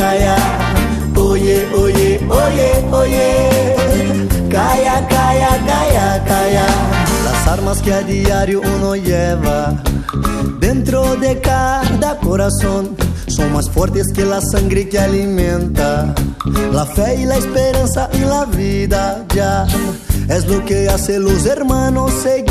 calla. Oye, oye, oye, oye. Calla, calla, calla, calla. Las armas que a diario uno lleva dentro de cada corazón son más fuertes que la sangre que alimenta la fe y la esperanza y la vida ya. Es lo que hace los hermanos seguir.